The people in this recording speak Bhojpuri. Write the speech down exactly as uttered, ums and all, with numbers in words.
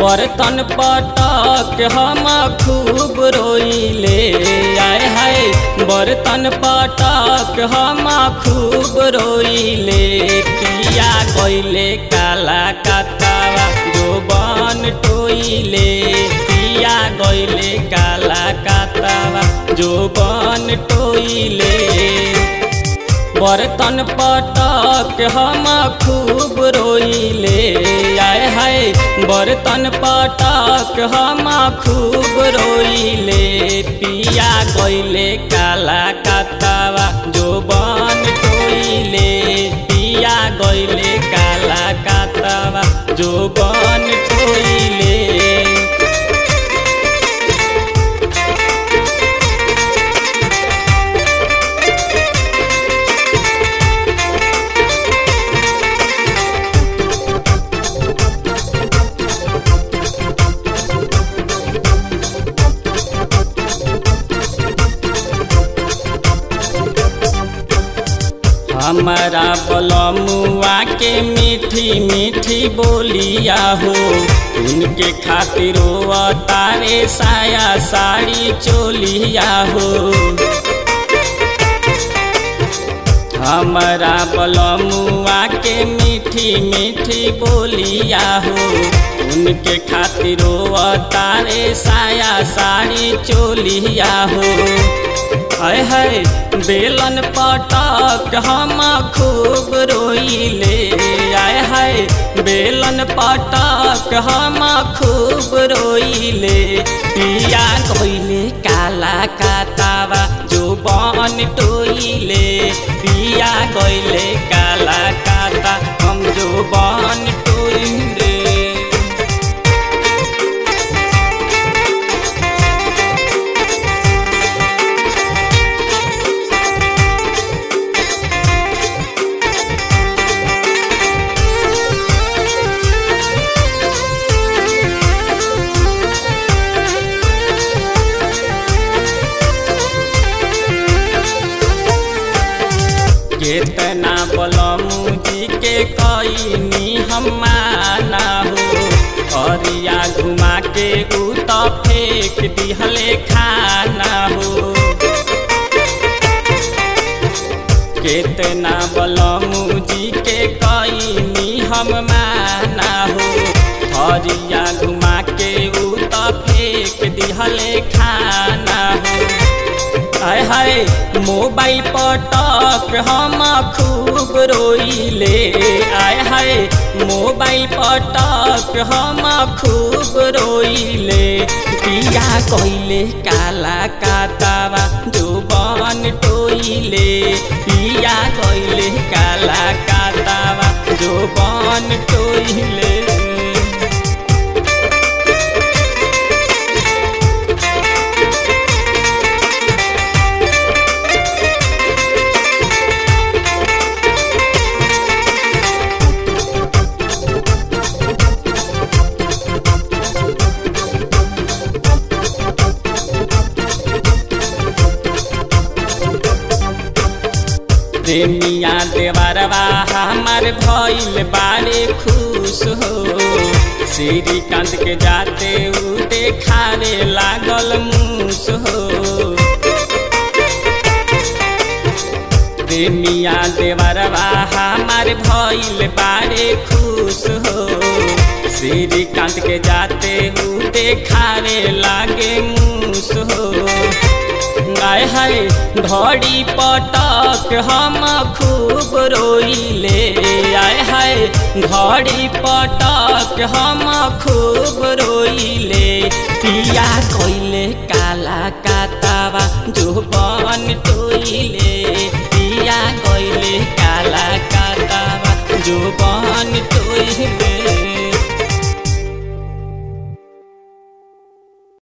बर्तन पटक हम खूब रोइले, आय हाय बर्तन पटक हम खूब रोइले। पिया गइले काला कातावा जोबन टोइले, पिया गइले काला कातावा जोबन टोइले। बर्तन पटक हम खूब रोइले, आय हाय बर्तन पटक हम खूब रोइले। पिया गइले काला कातावा जोबन टोइले, पिया गइले काला कातावा जोबन टोइले। हमारा बलमुआ के मीठी मीठी बोलिया हो, उनके खातिर तारे साया साड़ी चोलिया हो। हमारा बलमुआ के मीठी मीठी बोलिया हो, उनके खातिर तारे साया साड़ी चोलिया हो। हाय हाय बेलन पटक हम खूब रोइले, आय हाय बेलन पटक हम खूब रोइले। पिया गइले काला कातावा जोबन टोइले, पिया गइले काला काता हम जोबन टोइले। केतना बलमू जी के कईनी हम माना हो, अरिया घुमा के उ त फेंक दिहले खाना हो। केतना बलमू जी के कईनी हम माना हो, अरिया घुमा के उ त फेंक दिहले खाना हो। हाय हाय मोबाइल पटक हम खूब रोइले, आय हाय मोबाइल पटक हम खूब रोइले। पिया गइले काला कातावा जोबन टोइले, पिया गइले काला कातावा जोबन टोइले। प्रेमिया देवरवा हमार भइल बारे खुश हो, श्रीकांत के जाते उ देखारे लागल मूस हो। प्रेमिया देवरवा हमार भइल बारे खुश हो, श्रीकांत के जाते उ देखारे लागे मूस हो। आय हाय धड़ी पटक हम खूब रोइले, आय हाय धड़ी पटक हम खूब रोइले। पिया गइले काला कातावा जोबन टोइले।